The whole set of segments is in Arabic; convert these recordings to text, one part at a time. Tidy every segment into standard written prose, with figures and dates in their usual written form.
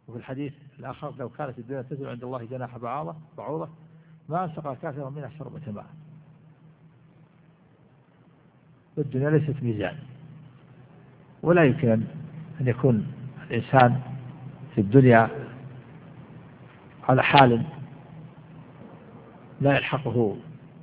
وفي الحديث الآخر لو كانت الدنيا تزن عند الله جناح بعوضة ما سقى كافرا منها شربة ماء. والدنيا ليست ميزان، ولا يمكن أن يكون الإنسان في الدنيا على حال لا يلحقه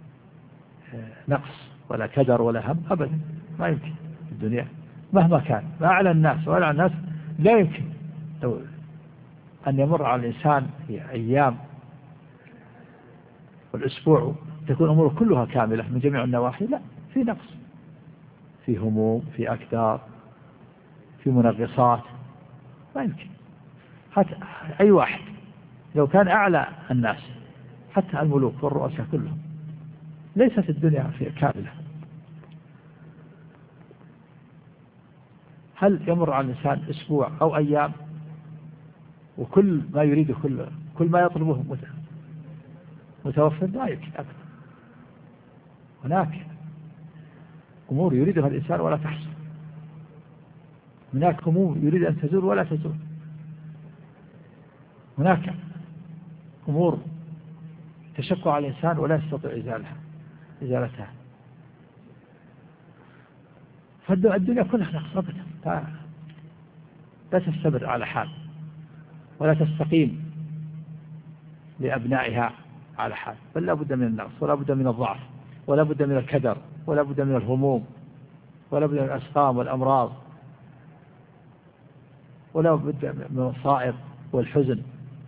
نقص ولا كدر ولا هم أبدا، ما يمكن في الدنيا مهما كان، ما على الناس ولا على الناس لا يمكن أن يمر على الإنسان في أيام والأسبوع تكون أموره كلها كاملة من جميع النواحي، لا، في نقص، في هموم، في أكدار، في منغصات، ما يمكن. حتى أي واحد لو كان أعلى الناس حتى الملوك والرؤساء كلهم ليست الدنيا في كاملة. هل يمر على الإنسان أسبوع أو أيام وكل ما يريده كل ما يطلبه متوفر؟ لا يمكن أبدا. هناك أمور يريدها الإنسان ولا تحصل، هناك أمور يريد أن تزول ولا تزول، هناك أمور تشق على الإنسان ولا يستطيع إزالتها. فالدنيا كلها نقص أبدا، لا تستمر على حال ولا تستقيم لأبنائها على حال، بل لا بد من النقص ولا بد من الضعف ولا بد من الكدر ولا بد من الهموم ولا بد من الأسقام والأمراض ولا بد من الصائب والحزن.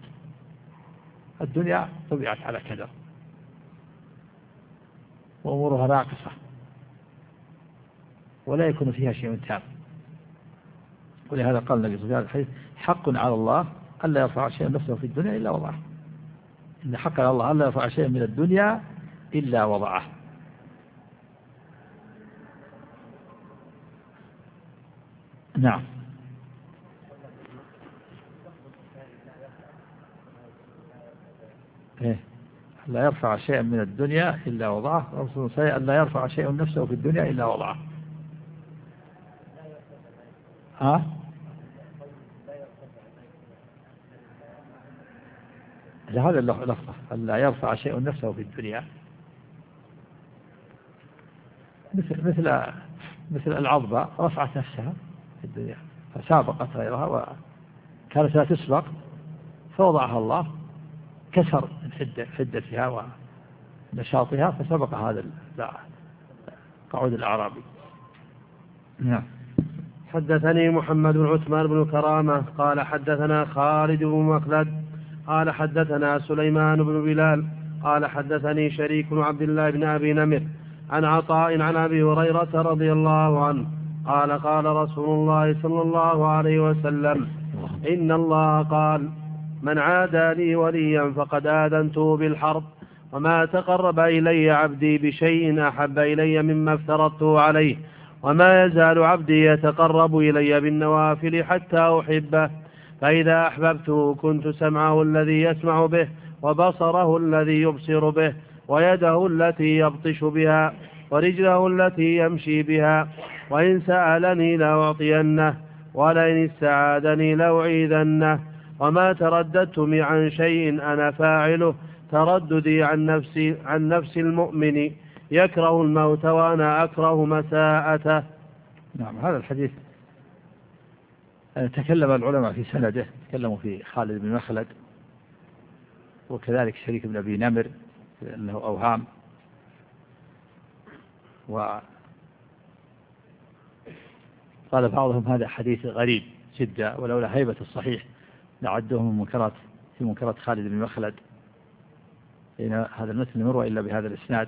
الدنيا طبيعت على كدر وأمورها ناقصة ولا يكون فيها شيء تام. ولهذا قال النبي صلى الله عليه وسلم: حق على الله ألا يرفع شيئا نفسه في الدنيا إلا وضعه. إن حق على الله ألا يرفع شيئا من الدنيا إلا وضعه. نعم. لا يرفع شيئا من الدنيا إلا وضعه. رسول الله لا يرفع شيء نفسه في الدنيا إلا وضعه. هذا اللفظ لا يرفع شيء نفسه في الدنيا مثل العضبة رفعت نفسها في الدنيا فسابقت غيرها وكانت لا تسبق فوضعها الله، كسر من حدتها ونشاطها فسبق هذا قعود الأعرابي. نعم. حدثني محمد بن عثمان بن كرامة قال حدثنا خالد بن مخلد قال حدثنا سليمان بن بلال قال حدثني شريك بن عبد الله بن أبي نمر عن عطاء عن أبي هريرة رضي الله عنه قال قال رسول الله صلى الله عليه وسلم: إن الله قال: من عادى لي وليا فقد آذنته بالحرب، وما تقرب إلي عبدي بشيء أحب إلي مما افترضته عليه، وما يزال عبدي يتقرب إلي بالنوافل حتى أحبه، فإذا أحببته كنت سمعه الذي يسمع به، وبصره الذي يبصر به، ويده التي يبطش بها، ورجله التي يمشي بها، وإن سألني لأعطينه، ولئن استعاذني لأعيذنه، وما ترددت عن شيء أنا فاعله ترددي عن نفس المؤمن يكره الموت وأنا أكره مساءته. نعم. هذا الحديث تكلم العلماء في سنده، تكلموا في خالد بن مخلد وكذلك شريك بن أبي نمر أنه أوهام، وقال بعضهم هذا حديث غريب جدا، ولولا هيبة الصحيح لعدوه من منكرات خالد بن مخلد، لأن هذا المتن يروى إلا بهذا الإسناد.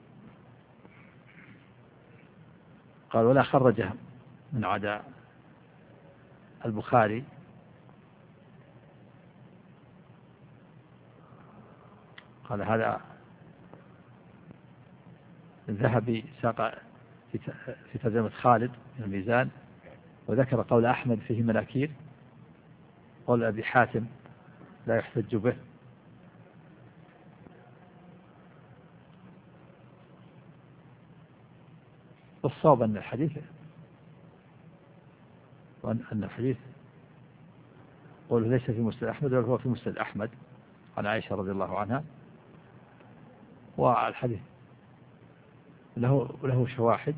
قال: ولا خرجه من عدا البخاري. قال: هذا الذهبي ساق في ترجمة خالد من الميزان، وذكر قول أحمد فيه مناكير، قول أبي حاتم لا يحتج به. والصواب أن الحديث قوله ليس في مسند أحمد بل هو في مسند أحمد عن عائشة رضي الله عنها. والحديث له شواهد،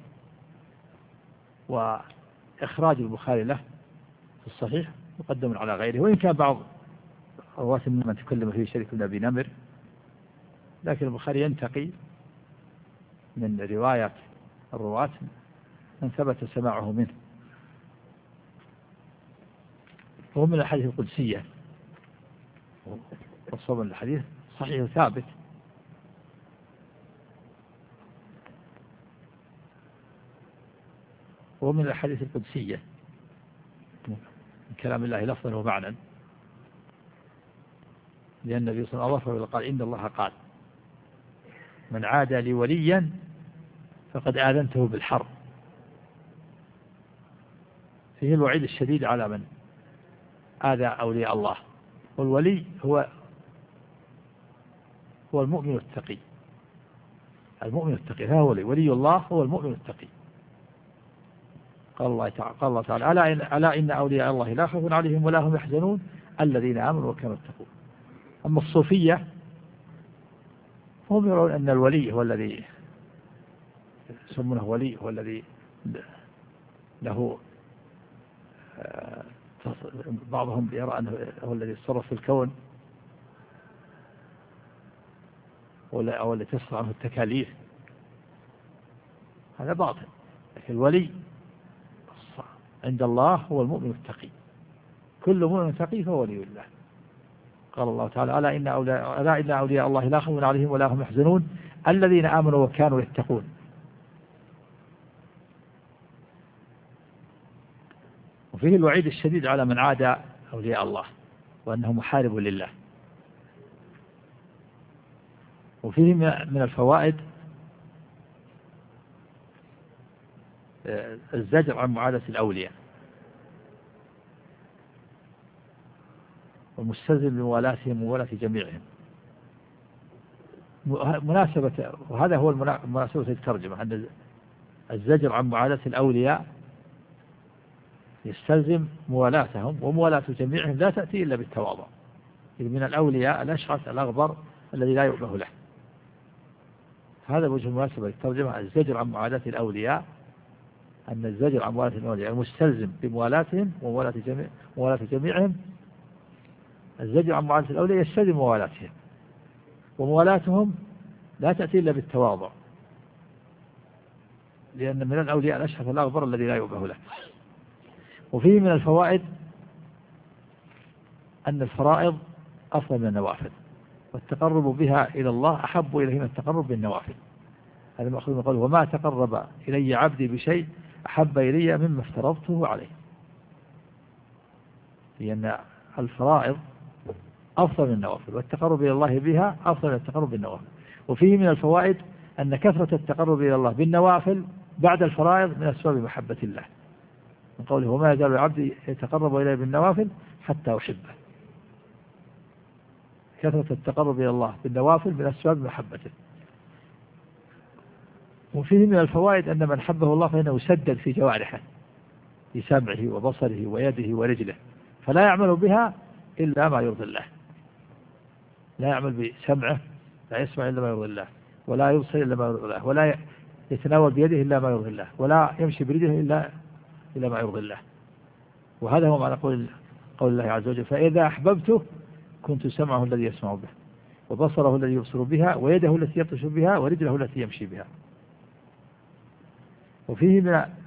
وإخراج البخاري له في الصحيح مقدم على غيره، وإن كان بعض رواة من تكلم فيه شريك بن أبي نمر، لكن البخاري ينتقي من رواية الرواة من ثبت سماعه منه. وهو من الحديث القدسية، والصواب من الحديث صحيح ثابت. وهو من الحديث القدسية من كلام الله لفظا ومعنى، لأن النبي صلى الله عليه وسلم قال إن الله قال من عادى لي وليا فقد آذنته بالحرب. فيه الوعيد الشديد على من آذى أولياء الله. والولي هو المؤمن التقي. المؤمن التقي هذا هو ولي الله، هو المؤمن التقي. قال الله تعالى ألا إن أولياء الله لا خوف عليهم ولا هم يحزنون الذين آمنوا وكانوا يتقون. أما الصوفية هم يرون أن الولي هو الذي يسمونه ولي، هو الذي له بعضهم يرى أنه هو الذي يتصرف في الكون أو الذي تصنع عنه التكاليف. هذا باطل. لكن الولي عند الله هو المؤمن التقي. كل مؤمن تقي فهو ولي الله. قال الله تعالى ألا إن أولياء الله لا خوف عليهم ولا هم يحزنون الذين آمنوا وكانوا يتقون. وفيه الوعيد الشديد على من عادى أولياء الله وأنه محارب لله. وفيه من الفوائد الزجر عن معاداة الأولياء، والمستلزم بموالاتهم وولاة جميعهم. مناسبة، وهذا هو مناسبة الترجمة، أن الزجر عن معاداة الأولياء يستلزم موالاتهم، وموالاة جميعهم لا تأتي إلا بالتواضع. من الأولياء الأشخص الأغبر الذي لا يؤبه له. هذا وجه مناسبة الترجمة، الزجر عن معاداة الأولياء، أن الزجر عن موالاة الأولياء المستلزم بموالاتهم وموالاة جميعهم. الزجر عن معاداة الأولياء يستلزم موالاتهم، وموالاتهم لا تأتي إلا بالتواضع، لأن من الأولياء الأشخص الأغبر الذي لا يؤبه له. وفيه من الفوائد أن الفرائض أفضل من النوافل، والتقرب بها إلى الله أحب إليه من التقرب بالنوافل. هذا مأخوذ من قوله وما تقرب إلي عبدي بشيء أحب إلي مما افترضته عليه، لأن الفرائض أفضل من النوافل، والتقرب إلى الله بها أفضل من التقرب بالنوافل. وفيه من الفوائد أن كثرة التقرب إلى الله بالنوافل بعد الفرائض من أسباب محبة الله، من قوله وما يزال العبد يتقرب إليه بالنوافل حتى أحبه. كثرة التقرب إلى الله بالنوافل من أسباب محبته. وفيه من الفوائد أن من حبه الله فإنه يسدد في جوارحه، في سمعه وبصره ويده ورجله، فلا يعمل بها إلا ما يرضي الله. لا يعمل بسمعه، لا يسمع إلا ما يرضي الله، ولا يبصر إلا ما يرضي الله، ولا يتناول بيده إلا ما يرضي الله، ولا يمشي برجله إلا ما يرضي الله. وهذا هو معنى قول الله عز وجل فإذا أحببته كنت سمعه الذي يسمع به، وبصره الذي يبصر بها، ويده التي يبطش بها، ورجله التي يمشي بها. وفيه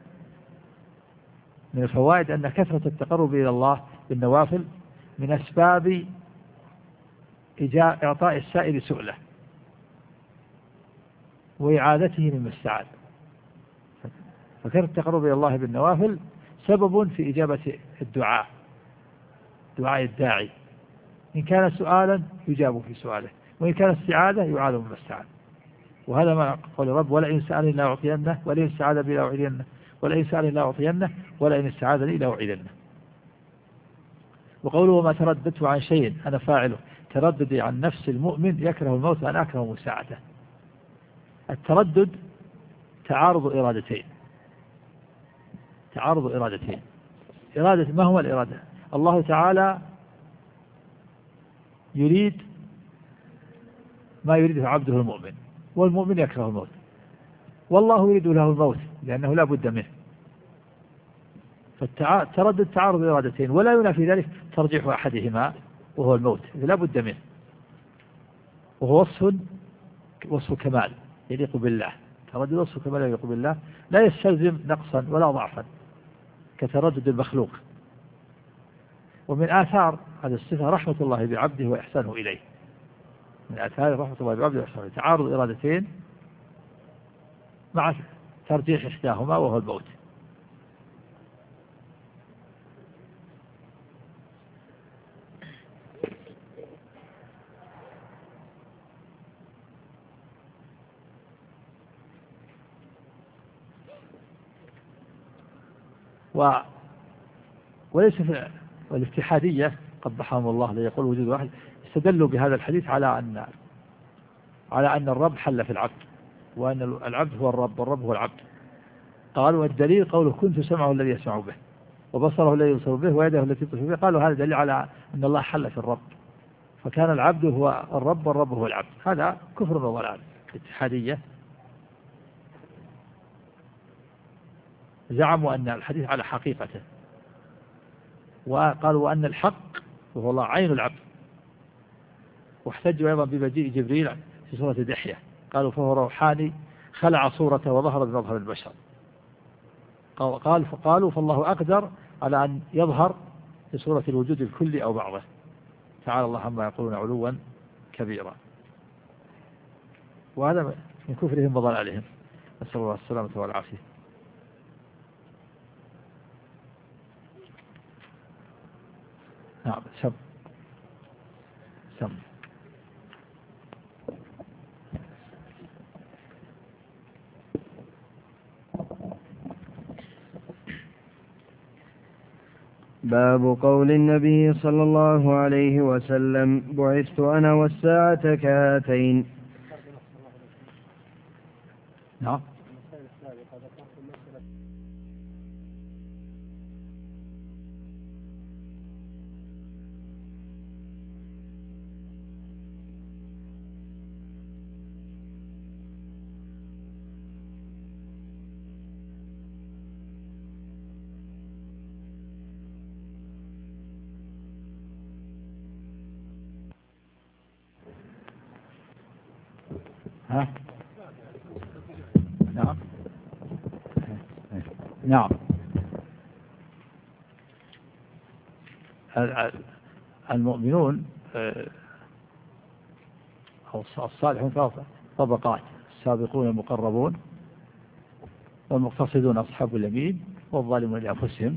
من الفوائد أن كثرة التقرب إلى الله بالنوافل من أسباب إعطاء السائل سؤله وإعادته مما استعاد. فكثرة التقرب إلى الله بالنوافل سبب في إجابة الدعاء، دعاء الداعي، إن كان سؤالا يجاب في سؤاله، وإن كان استعادة يعاد مما استعاد. وهذا ما قول الرب ولئن سألني لا أعطينه، ولئن استعاذ بي لا أعيذنه، ولئن سألني لا أعطينه، ولئن استعاذني لا أعيذنه. وقوله وما ترددت عن شيء أنا فاعله، ترددي عن نفس المؤمن يكره الموت وأنا أكره مساعته. التردد تعارض إرادتين. إرادة ما هو الإرادة؟ الله تعالى يريد ما يريده عبده المؤمن، والمؤمن يكره الموت، والله يريد له الموت لأنه لا بد منه. فالتردد تعارض إرادتين، ولا ينافي ذلك ترجيح أحدهما وهو الموت لا بد منه، وهو وصف كمال يليق بالله. تردد وصف كمال يليق بالله لا يستلزم نقصا ولا ضعفا كتردد المخلوق. ومن آثار هذه الصفة رحمة الله بعبده وإحسانه إليه، من آثار رحمة الله بعبده وإحسانه إليه تعارض إرادتين مع ترجيح إحداهما وهو الموت. وليس في الاتحادية قبحهم الله ليقول وجود واحد استدلوا بهذا الحديث على أن الرب حل في العبد، وأن العبد هو الرب والرب هو العبد. قالوا الدليل قوله كنت سمعه الذي يسمع به وبصره الذي يبصر به ويده التي يبطش به. قالوا هذا دليل على أن الله حل في الرب، فكان العبد هو الرب والرب هو العبد. هذا كفر وضلال. الاتحادية زعموا أن الحديث على حقيقته، وقالوا أن الحق وهو الله عين العبد، واحتجوا أيضا بمجيء جبريل في سورة دحية، قالوا فهو روحاني خلع صورته وظهر بمظهر البشر. فقالوا فالله أقدر على أن يظهر في صورة الوجود الكلي أو بعضه، تعالى الله عما يقولون علوا كبيرا. وهذا من كفرهم وضلالهم، نسأل الله السلامة والعافية. نعم. سم باب قول النبي صلى الله عليه وسلم بعثت أنا والساعة كهاتين. نعم. ها؟ نعم. نعم. المؤمنون أو الصالحون ثلاثة طبقات: السابقون المقربون، والمقتصدون أصحاب اليمين، والظالمون لأنفسهم.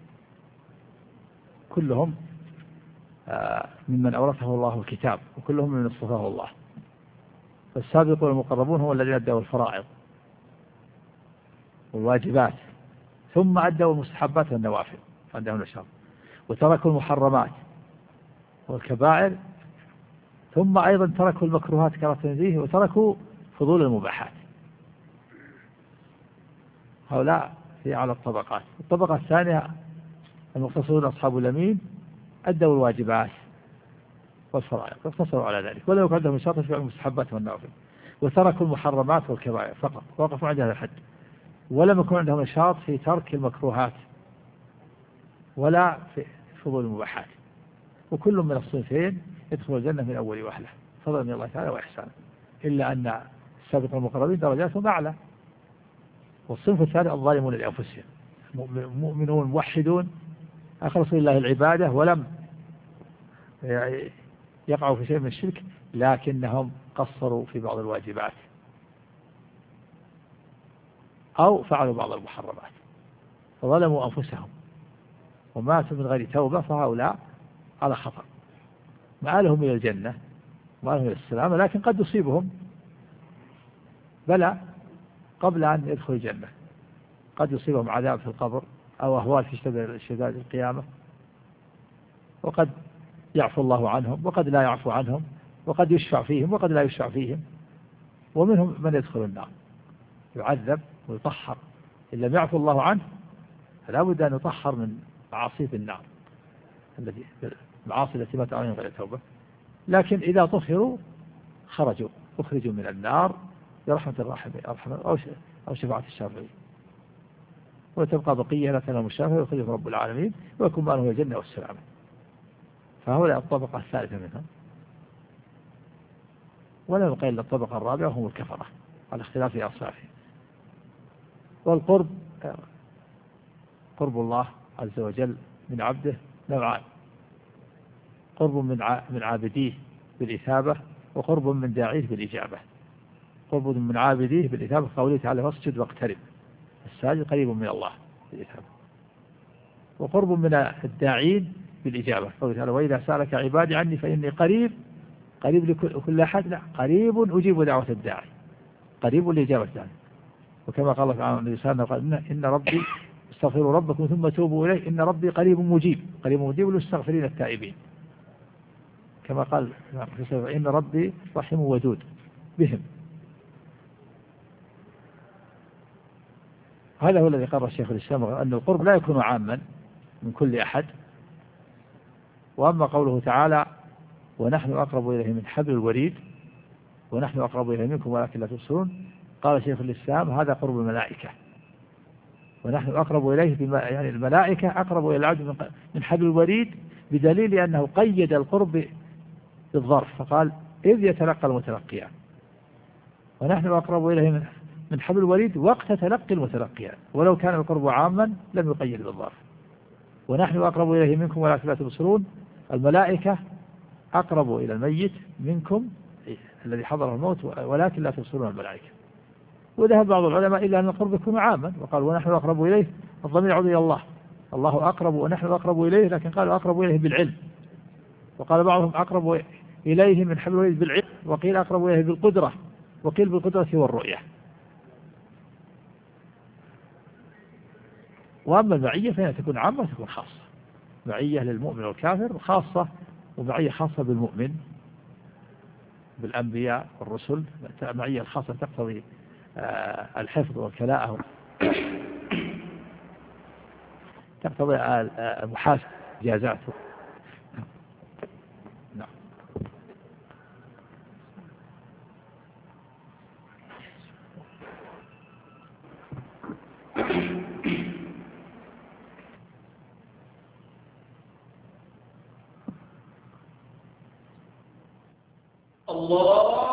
كلهم ممن أورثه الله الكتاب، وكلهم من اصطفاه الله. فالسابقون المقربون هم الذين أدوا الفرائض والواجبات، ثم أدوا المستحبات والنوافل عندهم نشاط، وتركوا المحرمات والكبائر، ثم أيضا تركوا المكروهات كما تنزيه، وتركوا فضول المباحات. هؤلاء في أعلى الطبقات. الطبقة الثانية المقتصدون أصحاب اليمين، أدوا الواجبات والفرائض واقتصروا على ذلك، ولو كان عندهم نشاط في المستحبات والنوافل، وتركوا المحرمات والكبائر فقط، وقفوا عند هذا الحد، ولم يكن عندهم نشاط في ترك المكروهات ولا في فضول المباحات. وكل من الصنفين يدخل الجنة من أول وهلة فضلا من الله تعالى وإحسانه، إلا أن السابقون المقربين درجاتهم أعلى. والصنف الثاني الظالمون لأنفسهم، مؤمنون موحدون أخلصوا لله العبادة ولم يقعوا في شيء من الشرك، لكنهم قصروا في بعض الواجبات أو فعلوا بعض المحرمات فظلموا أنفسهم وماتوا من غير توبة، فهؤلاء على خطر. مآلهم إلى الجنة ومآلهم إلى السلامة، لكن قد يصيبهم بلى قبل أن يدخلوا الجنة، قد يصيبهم عذاب في القبر أو أهوال في شدائد القيامة، وقد يعفو الله عنهم وقد لا يعفو عنهم، وقد يشفع فيهم وقد لا يشفع فيهم. ومنهم من يدخل النار يعذب ويطهر، إن لم يعفو الله عنه فلا بد أن يطهر من معاصي النار، المعاصي التي مات عليها غير توبة. لكن إذا طهروا أخرجوا من النار برحمة الراحمين أو شفاعة الشافعين، وتبقى بقية لا تنام الشافعي ويخرجهم رب العالمين ويكون ماله الجنة والسلامة. فهؤلاء الطبقة الثالثة منهم، ولا يبقى إلا الطبقة الرابعة هم الكفرة على اختلاف في أصنافهم. والقرب قرب الله عز وجل من عبده نوعان: قرب من عابديه بالإثابة، وقرب من داعيه بالإجابة. قرب من عابديه بالإثابة قوله تعالى: فاسجد واقترب، الساجد قريب من الله بالإثابة. وقرب من الداعين بالإجابة قوله تعالى: وإذا سألك عبادي عني فإني قريب لكل أحد، لا قريب أجيب دعوة الداعي، قريب لإجابة الداعي. وكما قال الله تعالى لسانه قال: إن ربي استغفروا ربكم ثم توبوا إليه إن ربي قريب مجيب للمستغفرين التائبين. كما قال إن ربي رحيم ودود بهم. هذا هو الذي قرر الشيخ الإسلام أن القرب لا يكون عاما من كل أحد. وأما قوله تعالى: ونحن أقرب إليه من حبل الوريد، ونحن أقرب إليه منكم ولكن لا تبصرون، قال شيخ الإسلام: هذا قرب الملائكة، ونحن أقرب إليه يعني الملائكة أقرب إلى العبد من حبل الوريد، بدليل أنه قيد القرب بالظرف فقال: إذ يتلقى المتلقيان. ونحن أقرب إليه من حبل الوريد وقت تلقي المتلقيان، ولو كان القرب عاما لم يقيد بالظرف. ونحن أقرب إليه منكم ولكن لا تبصرون، الملائكة أقرب إلى الميت منكم الذي حضره الموت ولكن لا تبصرون الملائكة. وذهب بعض العلماء إلى أن القرب يكون عاما، وقال: ونحن أقرب إليه الضمير يعود إلى الله، الله أقرب ونحن أقرب إليه، لكن قالوا أقرب إليه بالعلم. وقال بعضهم أقرب إليه من حبل الوريد بالعلم، وقيل أقرب إليه بالقدرة، وقيل بالقدرة والرؤية. وأما المعية فهي تكون عامة وتكون خاصة، معية للمؤمن والكافر خاصة، ومعية خاصة بالمؤمن بالأنبياء والرسل. معية الخاصة تقتضي الحفظ والكلاءة، تقتضي المحاسبة جازاته. نعم. الله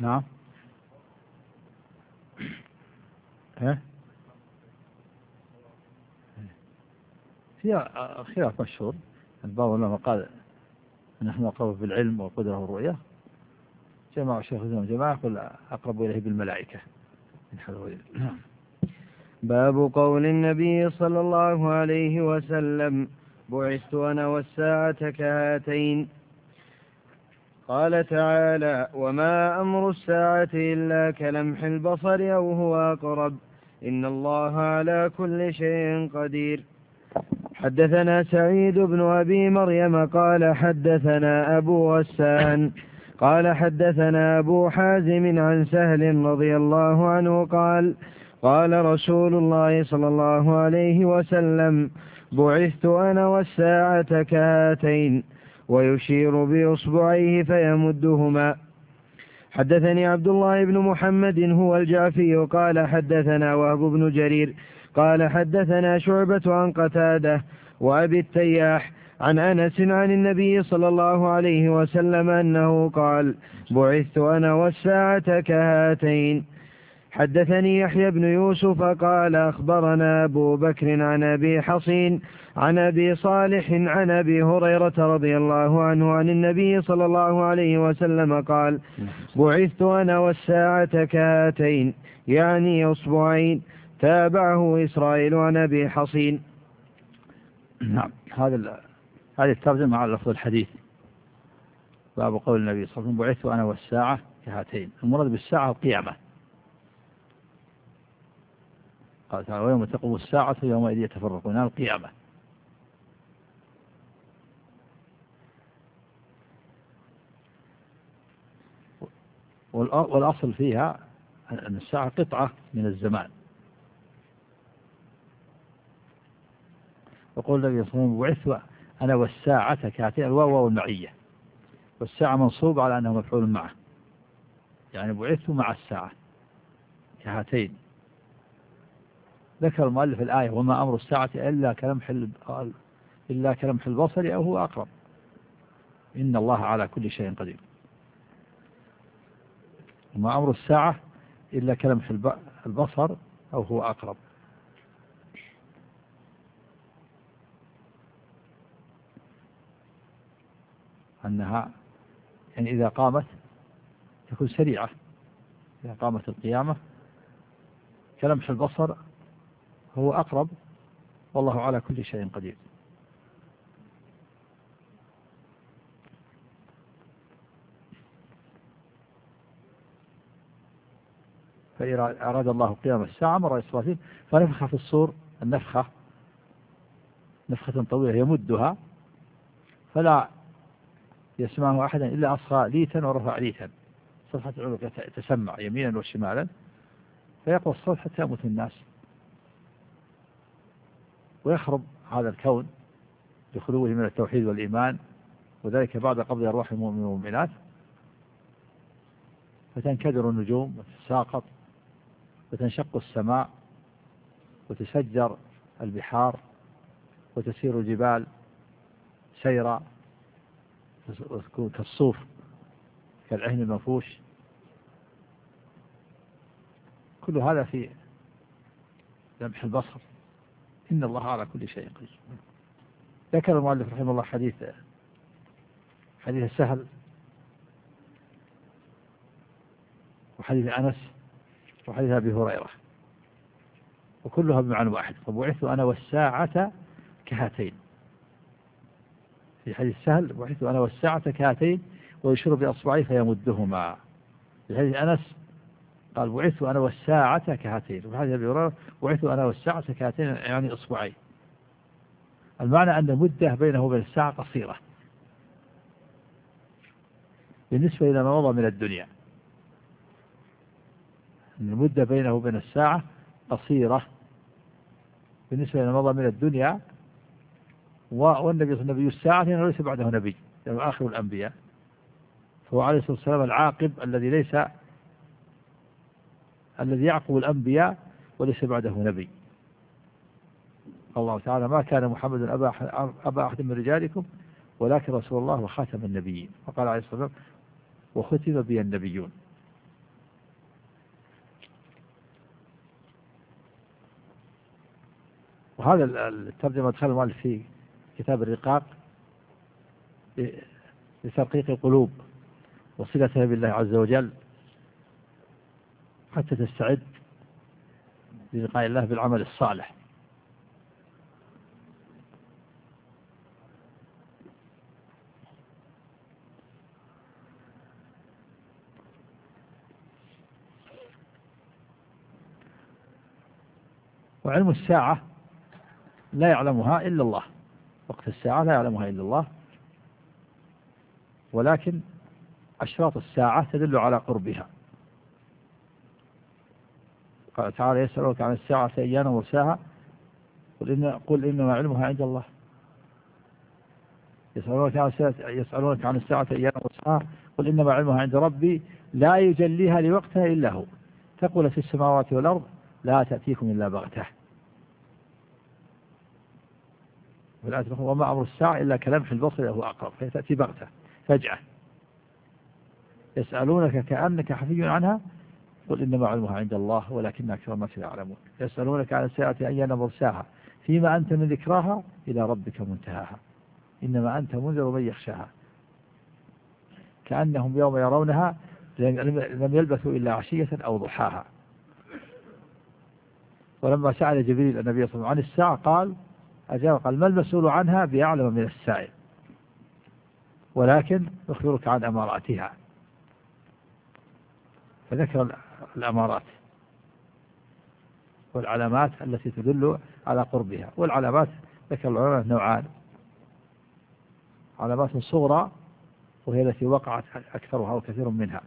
نعم. فيها خلاف مشهور. بعض العلماء قال نحن أقرب بالعلم والقدرة والرؤية، جماعة الشيخ الإسلام جماعة يقول أقرب إليه بالملائكة. باب قول النبي صلى الله عليه وسلم: بعثت أنا والساعة كهاتين. قال تعالى: وما أمر الساعة إلا كلمح البصر أو هو أقرب إن الله على كل شيء قدير. حدثنا سعيد بن أبي مريم قال حدثنا أبو غسان قال حدثنا أبو حازم عن سهل رضي الله عنه قال: قال رسول الله صلى الله عليه وسلم: بعثت أنا والساعة كهاتين، ويشير بإصبعيه فيمدهما. حدثني عبد الله بن محمد هو الجعفي قال حدثنا وهب بن جرير قال حدثنا شعبة عن قتادة وأبي التياح عن أنس عن النبي صلى الله عليه وسلم أنه قال: بعثت أنا والساعة كهاتين. حدثني يحيى بن يوسف قال أخبرنا أبو بكر عن أبي حصين عن أبي صالح عن أبي هريرة رضي الله عنه عن النبي صلى الله عليه وسلم قال: بعثت أنا والساعة كهاتين، يعني أصبعين. تابعه إسرائيل عن أبي حصين. نعم. هذه الترجمة على لفظ الحديث. باب قول النبي صلى الله عليه وسلم: بعثت أنا والساعة كهاتين. المراد بالساعة القيامة. قال تعالى: ويوم تقوم الساعة يومئذ يتفرقون. القيامة. والأصل فيها أن الساعة قطعة من الزمان. وقول النبي صلى الله عليه وسلم: بعثت أنا والساعة كهاتين. الواو والمعية، والساعة منصوب على أنه مفعول معه، يعني بعثت مع الساعة كهاتين. ذكر المؤلف الآية: وما أمر الساعة إلا كلمح البصر أو هو أقرب إن الله على كل شيء قدير. وما أمر الساعة إلا كلمح البصر أو هو أقرب. أنها يعني إذا قامت تكون سريعة. إذا قامت القيامة كلمح البصر هو أقرب، والله على كل شيء قدير. فإذا أراد الله قيام الساعة مر إسرافيل فنفخ في الصور نفخة طويلة يمدها، فلا يسمعه أحدا إلا أصغى ليتا ورفع ليتا. صفحة العنق تسمع يمينا وشمالا، فيقوى الصوت حتى يموت الناس، ويخرب هذا الكون بخلوه من التوحيد والإيمان، وذلك بعد قبض أرواح المؤمنين والمؤمنات. فتنكدر النجوم وتتساقط وتنشق السماء وتسجر البحار وتسير الجبال سيرا وتكون كالصوف كالعهن المنفوش. كل هذا في لمح البصر. إن الله على كل شيء قدير. ذكر المؤلف رحمه الله حديث السهل وحديث أنس وحديث أبي هريرة، وكلها بمعنى واحد: فبعثت أنا والساعة كهاتين. في حديث سهل: بعثت أنا والساعة كهاتين ويشير بأصبعيه فيمدهما. في حديث أنس قال: بعثت أنا والساعة كهاتين. وفي حديث أبي هريرة: بعثت أنا والساعة كهاتين، يعني أصبعين. المعنى أن المدة بينه وبين الساعة قصيرة بالنسبة إلى ما مضى من الدنيا. أن المدة بينه وبين الساعة قصيرة بالنسبة إلى ما مضى من الدنيا. والنبي نبي الساعة لأنه ليس بعده نبي، لأنه آخر الأنبياء، فهو عليه الصلاة والسلام العاقب الذي يعقب الأنبياء وليس بعده نبي. الله تعالى: ما كان محمد أبا أحد من رجالكم ولكن رسول الله وخاتم النبيين. وقال عليه الصلاة والسلام: وختم بي النبيون. وهذا الترجمة دخل المؤلف في كتاب الرقاق لترقيق القلوب وصلتها بالله عز وجل حتى تستعد للقاء الله بالعمل الصالح. وعلم الساعة لا يعلمها إلا الله، وقت الساعة لا يعلمها إلا الله، ولكن أشراط الساعة تدل على قربها. قال تعالى: يسألونك عن الساعة أيان مرساها قل إنما علمها عند الله. يسألونك عن الساعة أيان مرساها قل إنما علمها عند ربي لا يجليها لوقتها إلا هو ثقلت في السماوات والأرض لا تأتيكم إلا بغتة. وما أمر الساعة إلا كلمح البصر هو أقرب، فتأتي بغتة فجأة. يسألونك كأنك حفي عنها قل إنما علمها عند الله ولكن أكثر الناس لا يعلمون. يسألونك عن الساعة أيان مرساها فيما أنت من ذكراها إلى ربك منتهاها إنما أنت منذر من يخشاها كأنهم يوم يرونها لم يلبثوا إلا عشية أو ضحاها. ولما سأل جبريل النبي صلى الله عليه وسلم عن الساعة قال ما المسؤول عنها بأعلم من السائل ولكن أخبرك عن أماراتها. فذكر الأمارات والعلامات التي تدل على قربها. والعلامات ذكر العلماء نوعان: علامات صغرى وهي التي وقعت أكثرها وكثير منها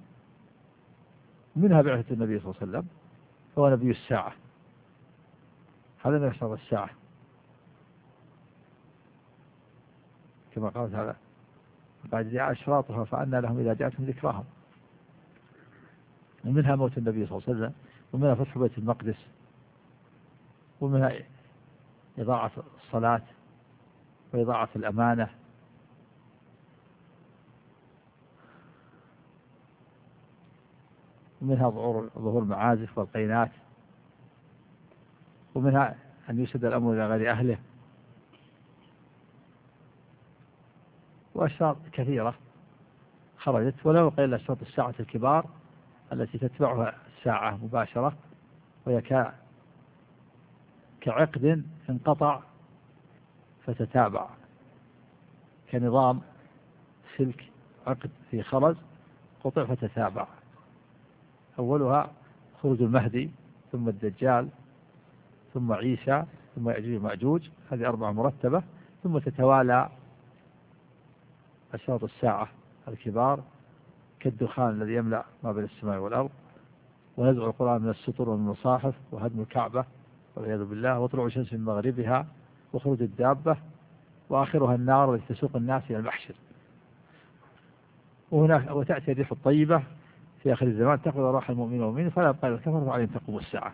بعثة النبي صلى الله عليه وسلم هو نبي الساعة، هذا من أشراط الساعة كما قال تعالى: قد جاء أشراطها فأنى لهم إذا جاءتهم ذكراهم. ومنها موت النبي صلى الله عليه وسلم، ومنها فتح بيت المقدس، ومنها إضاعة الصلاة وإضاعة الأمانة، ومنها ظهور المعازف والقينات، ومنها أن يسد الأمر إلى غير أهله، وأشراط كثيرة خرجت. ولا نقل إلا أشراط الساعة الكبار التي تتبعها الساعة مباشرة، وهي كعقد انقطع فتتابع، كنظام سلك عقد في خرز قطع فتتابع. أولها خروج المهدي ثم الدجال ثم عيسى ثم يأجوج ومأجوج، هذه 4 مرتبة، ثم تتوالى أشراط الساعة الكبار كالدخان الذي يملأ ما بين السماء والأرض، ونزع القرآن من السطور ومن المصاحف، وهدم الكعبة والعياذ بالله، وطلوع الشمس من مغربها، وخروج الدابة، وآخرها النار التي تسوق الناس إلى المحشر. وتأتي الريح الطيبة في آخر الزمان تأخذ أرواح المؤمنين والمؤمنين فلا يبقى إلا الكفرة عليهم تقوم الساعة.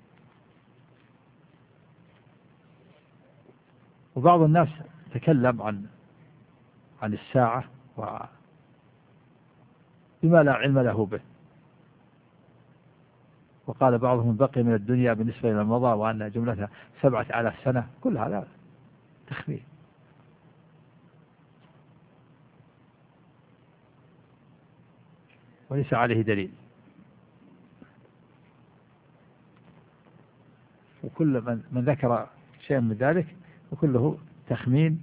وبعض الناس تكلم عن الساعة بما لا علم له به، وقال بعضهم بقي من الدنيا بالنسبة إلى المضى وأن جملتها 7000 سنة، كل هذا تخمين. وليس عليه دليل. وكل من ذكر شيء من ذلك وكله تخمين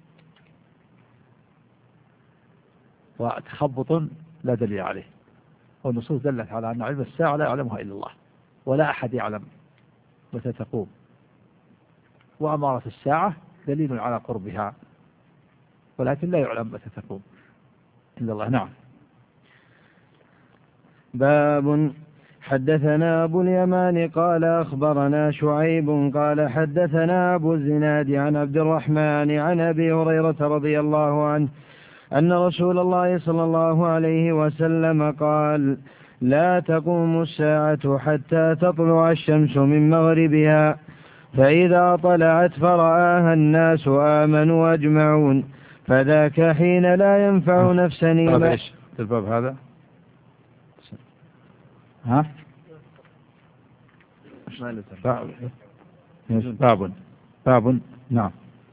وتخبط لا دليل عليه. والنصوص دلت على أن علم الساعة لا يعلمها إلا الله، ولا أحد يعلم متى تقوم. وأمارة الساعة دليل على قربها، ولكن لا يعلم متى تقوم إلا الله. نعم. باب حدثنا أبو اليمان قال أخبرنا شعيب قال حدثنا أبو الزناد عن عبد الرحمن عن أبي هريرة رضي الله عنه أن رسول الله صلى الله عليه وسلم قال: لا تقوم الساعة حتى تطلع الشمس من مغربها، فإذا طلعت فرآها الناس آمنوا أجمعون، فذاك حين لا ينفع نفسا إيمانها. الباب هذا ها؟ باب باب. نعم.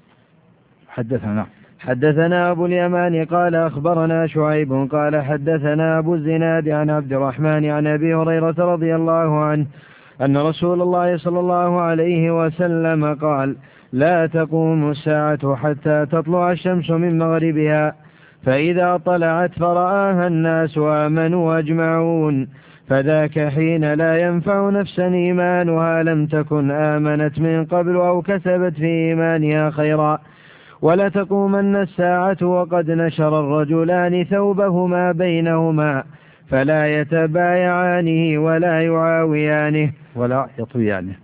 حدثنا أبو اليمان قال أخبرنا شعيب قال حدثنا أبو الزناد عن عبد الرحمن عن أبي هريرة رضي الله عنه أن رسول الله صلى الله عليه وسلم قال: لا تقوم الساعة حتى تطلع الشمس من مغربها، فإذا طلعت فرآها الناس آمنوا أجمعون، فذاك حين لا ينفع نفسا إيمانها لم تكن آمنت من قبل أو كسبت في إيمانها خيرا. ولتقومن الساعة وقد نشر الرجلان ثوبهما بينهما فلا يتبايعانه ولا يعاويانه ولا يطويانه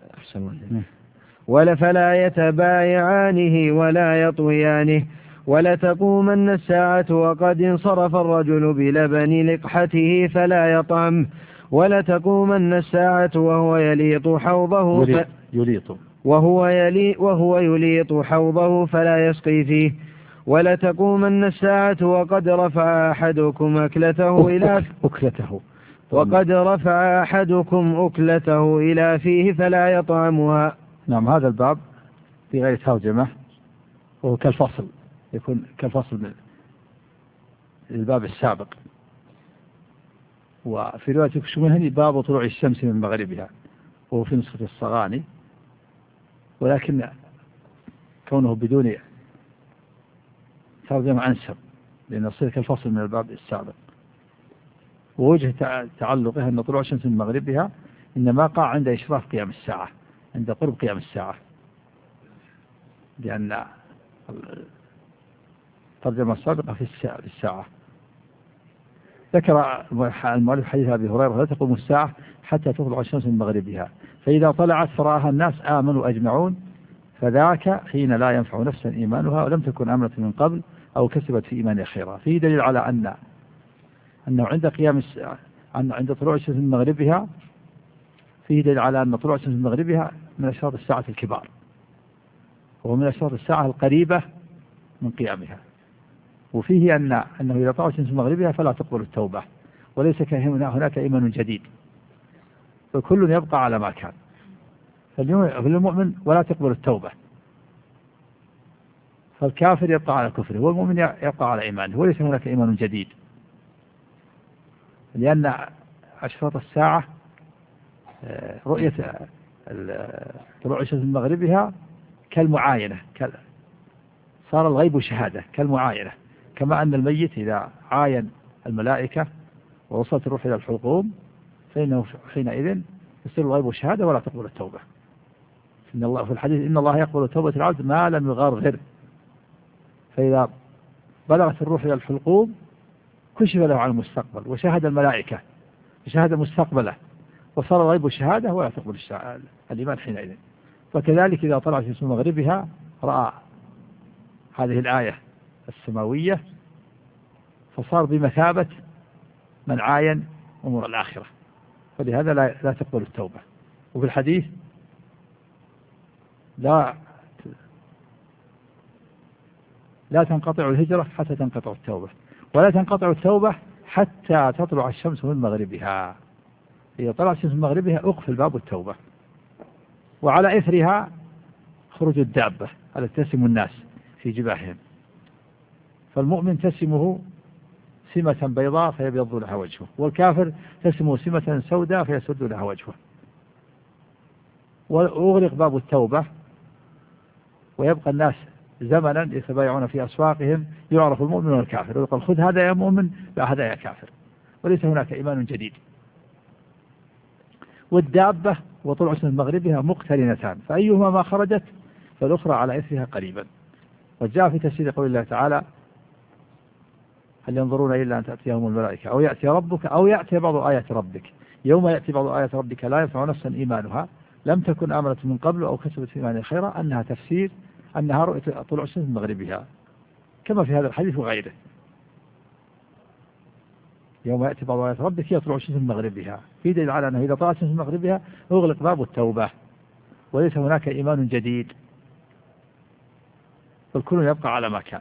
فلا يتبايعانه ولا يطويانه. ولتقومن الساعة وقد انصرف الرجل بلبن لقحته فلا يطعم. ولتقومن الساعة وهو يليط حوضه وهو يليط حوضه فلا يسقي فيه. ولتقومن الساعة وقد رفع أحدكم أكلته إلى فيه فلا يطعمها. نعم. هذا الباب في غير ترجمة وهو كالفصل، يكون كالفصل من الباب السابق. وفي رواية الشمهني باب طلوع الشمس من مغربها، وهو في نسخة الصغاني، ولكن كونه بدون ترجمة أنسب لأن يصير كالفصل من الباب السابق. ووجه تعلقها أن طلوع الشمس من مغربها إنما قع عند إشراف قيام الساعة، عند قرب قيام الساعة، لأن الترجمة السابقة في الساعة. ذكر المؤلف حديث أبي هريرة: لا تقوم الساعة حتى تطلع الشمس من مغربها، فإذا طلعت فرآها الناس آمنوا أجمعون، فذاك حين لا ينفع نفسا إيمانها ولم تكن آمنت من قبل أو كسبت في إيمانها خيرا. فيه دليل على أنه عند قيام الساعة، عند طلوع الشمس من مغربها، فيه دليل على أن طلوع الشمس من مغربها من أشراط الساعة الكبار، وهو من أشراط الساعة القريبة من قيامها. وفيه أنه إذا طلعت الشمس من مغربها فلا تقبل التوبة، وليس هناك إيمان جديد، فكل يبقى على ما كان. فالمؤمن ولا تقبل التوبة، فالكافر يبقى على كفره والمؤمن يبقى على إيمانه، وليس هناك إيمان جديد، لأن أشراط الساعة رؤية طلوع الشمس من مغربها كالمعاينة، صار الغيب شهادة كالمعاينة، كما أن الميت إذا عاين الملائكة ووصلت الروح إلى الحلقوم فإنه حينئذ يصير الغيب شهادة ولا تقبل التوبة. إن الله في الحديث: إن الله يقبل توبة العبد ما لم يغرغر. فإذا بلغت الروح إلى الحلقوم كشف له عن المستقبل وشاهد الملائكة وشاهد مستقبله وصار الغيب شهادة ولا تقبل الإيمان حينئذ. وكذلك إذا طلعت في مغربها رأى هذه الآية السماوية فصار بمثابة من عاين أمور الآخرة، فلهذا لا تقبل التوبة. وفي الحديث: لا تنقطع الهجرة حتى تنقطع التوبة، ولا تنقطع التوبة حتى تطلع الشمس من مغربها. إذا طلعت الشمس من مغربها أقفل باب التوبة. وعلى إثرها خروج الدابة التي تسم الناس في جباههم، فالمؤمن تسمه سمة بيضاء فيبيض لها وجهه، والكافر تسمه سمة سوداء فيسود لها وجهه. وأغلق باب التوبة ويبقى الناس زمنا يتبايعون في أسواقهم، يعرف المؤمن والكافر ويقول: خذ هذا يا مؤمن، لا هذا يا كافر، وليس هناك إيمان جديد. والدابة وطلوع الشمس من مغربها مقترنتان، فأيهما ما خرجت فالأخرى على إثرها قريبا. وجاء في تفسير قول الله تعالى: هل ينظرون إلا أن تأتيهم الملائكة أو يأتي ربك أو يأتي بعض آيات ربك، يوم يأتي بعض آيات ربك لا ينفع نفسا إيمانها لم تكن آمنت من قبل أو كسبت في إيمانها خيرا، أنها تفسير أنها رؤية طلوع الشمس من مغربها، كما في هذا الحديث وغيره: يوم يأتي بعض آيات ربك يطلع الشمس من مغربها. في دليل على أنه إذا طلعت الشمس من مغربها أغلق باب التوبة وليس هناك إيمان جديد، فالكل يبقى على ما كان.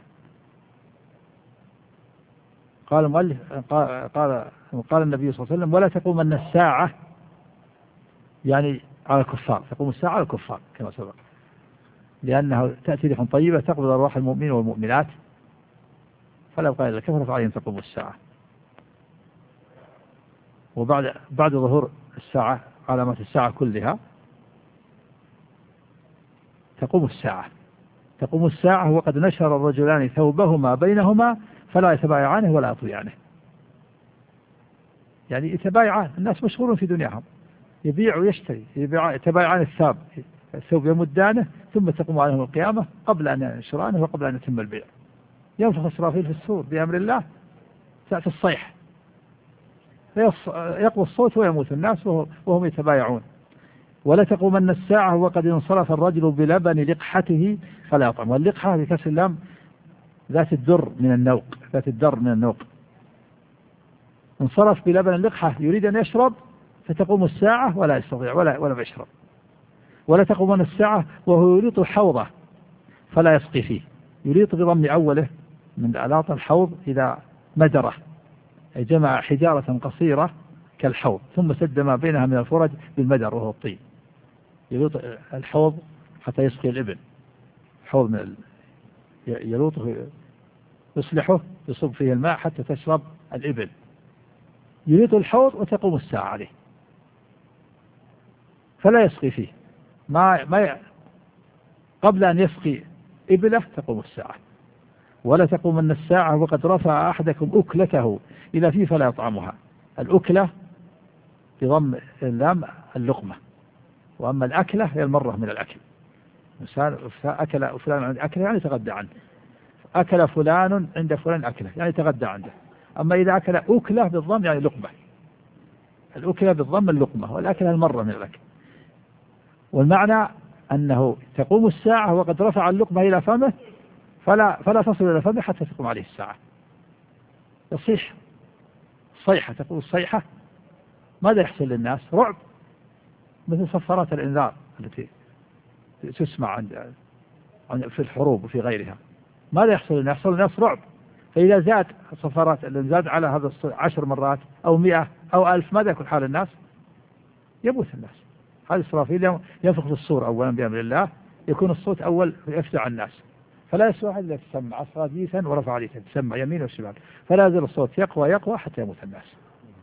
قال المؤلف قال النبي صلى الله عليه وسلم: ولا تقومن الساعة، يعني على الكفار، تقوم الساعة على الكفار كما سبق. لأنه تأتي ريح طيبة تقبض أرواح المؤمنين والمؤمنات، فلا يبقى إلا الكفر فعليهم تقوم الساعة. بعد ظهور الساعة علامات الساعة كلها تقوم الساعة. تقوم الساعة وقد نشر الرجلان ثوبهما بينهما فلا يتبايعانه ولا يطويانه. يعني يتبايعان، الناس مشغولون في دنياهم، يبيع ويشتري، يتبايعان الثوب يمدانه ثم تقوم عليهم القيامة قبل أن ينشرانه وقبل أن يتم البيع. ينفخ إسرافيل في السور بأمر الله، تأتي الصيحة يقوى الصوت ويموت الناس وهم يتبايعون. ولا تقومن الساعة وقد انصرف الرجل بلبن لقحته فلا يطعم. واللقحة بكسر اللام ذات الدر من النوق، ذات الدر من النوق. انصرف بلبن اللقحة يريد أن يشرب فتقوم الساعة ولا يستطيع ولا يشرب. ولا تقومن الساعة وهو يليط حوضه فلا يسقي فيه. يليط بضم أوله من ألاط الحوض إذا مدره، أي جمع حجارة قصيرة كالحوض ثم سد ما بينها من الفرج بالمدر وهو الطين. يلوط الحوض حتى يسقي الإبل، حوض من يلوطه يصلحه يصب فيه الماء حتى تشرب الإبل. يلوط الحوض وتقوم الساعة عليه فلا يسقي فيه ما قبل أن يسقي إبله تقوم الساعة. ولا تقومن الساعة وقد رفع أحدكم أكلته إلى فيه فلا يطعمها. الأكلة بضم اللام اللقمة، وأما الأكلة هي المرة من الأكل. إنسان أكل فلان عند أكله يعني تغدى عنه، أكل فلان عند فلان أكله يعني تغدى عنده. أما إذا أكل أكلة بالضم يعني لقمة، الأكلة بالضم اللقمة، والأكلة المرة من الأكل. والمعنى أنه تقوم الساعة وقد رفع اللقمة إلى فمه فلا تصل إلى فمه حتى تقوم عليه الساعة. يصيح صيحة، تقول الصيحة ماذا يحصل للناس؟ رعب، مثل صفارات الإنذار التي تسمع في الحروب وفي غيرها. ماذا يحصل للناس؟ يحصل للناس رعب. فإذا زاد صفارات الإنذار على هذا 10 مرات أو 100 أو 1000 ماذا يكون حال الناس؟ يموت الناس. هذا إسرافيل ينفخ في الصور أولا بأمر الله، يكون الصوت أول يفزع الناس، فلا يسوى أحد إلا تسمع صاديثا ورفع عليها تسمع يمين وشمال، فلا يزال الصوت يقوى حتى يموت الناس.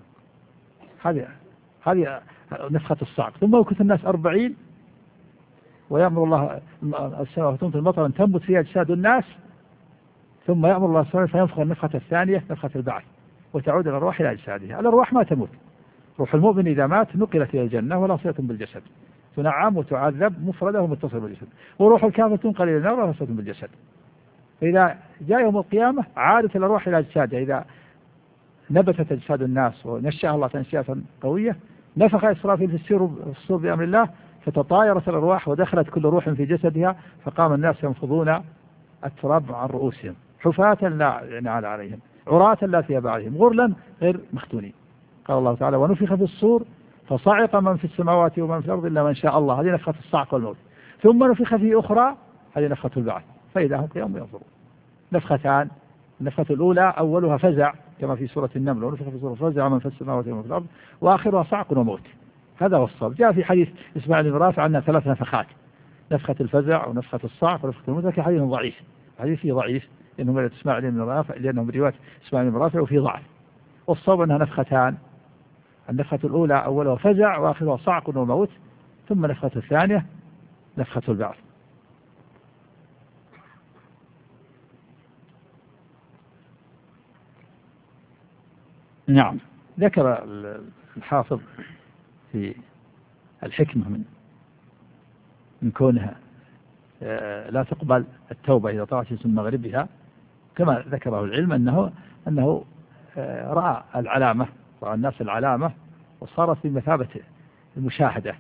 هذه نفخة الصعق. ثم يمكث الناس 40 ويأمر الله السماء وتمطر المطر أن تنبت فيها أجساد الناس، ثم يأمر الله سبحانه فينفخ النفخة الثانية نفخة البعث وتعود الأرواح إلى أجسادها. الأرواح ما تموت. روح المؤمن إذا مات نقلت إلى الجنة ولا صلة بالجسد، تنعم وتعذب مفردة ومتصل بالجسد. وروح الكافر تنقل إلى النار ولا صلة بالجسد. فإذا جاء يوم القيامة عادت الأرواح إلى أجسادها. إذا نبتت أجساد الناس ونشأ الله تنشئة قوية نفخ إسرافيل في الصور بأمر الله فتطايرت الأرواح ودخلت كل روح في جسدها، فقام الناس ينفضون التراب عن رؤوسهم حفاة لا نعال عليهم عراة لا ثياب عليهم غرلا غير مختونين. قال الله تعالى ونفخ في الصور فصعق من في السماوات ومن في الأرض إلا من شاء الله. هذه نفخة الصعق والموت. ثم نفخ في أخرى هذه نفخة البعث فإذا هم قيام ينظرون. نفختان، النفخة الأولى أولها فزع كما في سورة النمل ونفخ في سورة فزع من في السماوات ومن في الأرض وآخرها صعق وموت. هذا هو الصواب. جاء في حديث إسماعيل بن رافع عندنا 3 نفخات، نفخة الفزع ونفخة الصعق ونفخة الموت، لكن حديث ضعيف. حديث فيه ضعيف لأنه من إسماعيل بن رافع لأنه من رواية إسماعيل بن رافع وفيه ضعف. والصواب أنها نفختان، النفخة الأولى أولها فزع وآخرها صعق وموت، ثم النفخة الثانية نفخة البعث. نعم. ذكر الحافظ في الحكمة من كونها لا تقبل التوبة إذا طلعت شمس من مغربها، كما ذكره العلم أنه رأى العلامة، رأى الناس العلامة وصارت بمثابة المشاهدة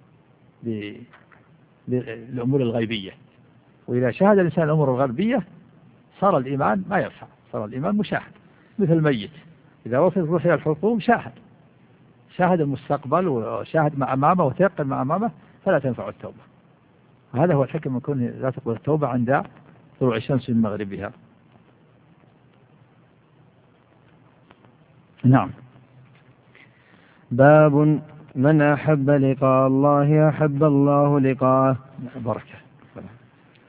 للأمور الغيبية. وإذا شاهد الإنسان الأمور الغيبية صار الإيمان ما ينفع، صار الإيمان مشاهد مثل الميت إذا وصل روح إلى الحلقوم شاهد المستقبل وشاهد ما أمامه وتيقن ما أمامه فلا تنفع التوبة. هذا هو الحكم من كونه لا تقبل التوبة عند طلوع الشمس من مغربها. نعم. باب من أحب لقاء الله أحب الله لقاءه. بركة.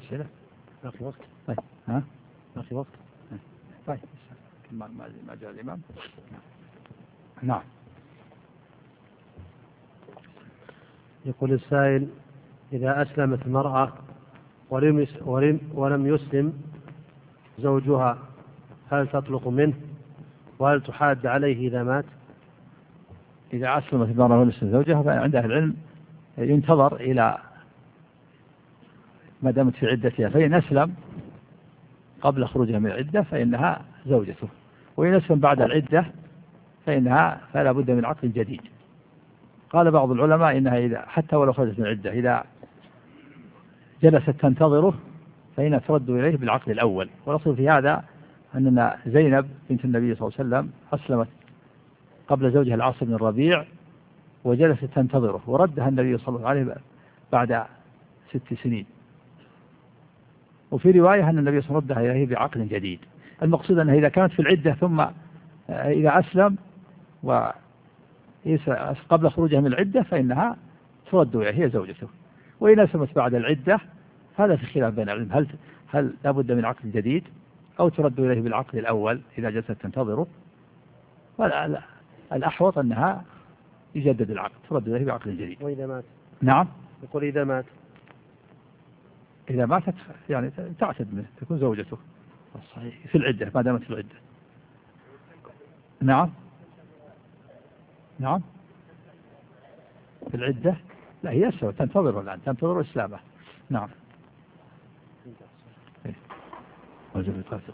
أسئلة؟ باقي وقت. طيب ها؟ باقي وقت. طيب ما جاء الإمام. نعم. يقول السائل: إذا أسلمت المرأة ولم يسلم زوجها هل تطلق منه؟ وهل تحاد عليه إذا مات؟ إذا أسلمت المرأة ولم يسلم زوجها فعند أهل العلم ينتظر إلى ما دامت في عدتها، فإن أسلم قبل خروجها من العدة فإنها زوجته، وإن أسلم بعد العدة فلا بد من عقد جديد. قال بعض العلماء إنها إذا حتى ولو خرجت من العدة إذا جلست تنتظره فإنها ترد إليه بالعقد الأول. والأصل في هذا أننا زينب بنت النبي صلى الله عليه وسلم أسلمت قبل زوجها العاص بن الربيع وجلست تنتظره، وردها النبي صلى الله عليه وسلم بعد 6 سنين. وفي رواية أن النبي صلى الله عليه وسلم ردها إليه بعقد جديد. المقصود أنها إذا كانت في العدة ثم إذا أسلم قبل خروجها من العدة فإنها ترد إليه، هي زوجته. وإن أسلمت بعد العدة هذا في خلاف بين العلم، هل لا بد من عقد جديد أو ترد إليه بالعقد الأول إذا جلست تنتظره؟ الأحوط أنها يجدد العقد، ترد إليه بعقد جديد. وإذا مات؟ نعم. يقول إذا مات. إذا ماتت يعني تعتد منه، تكون زوجته صحيح في العدة ما دامت في العدة. نعم. نعم في العدة لا، هي أسوأ، تنتظر الآن، تنتظر إسلامه. نعم.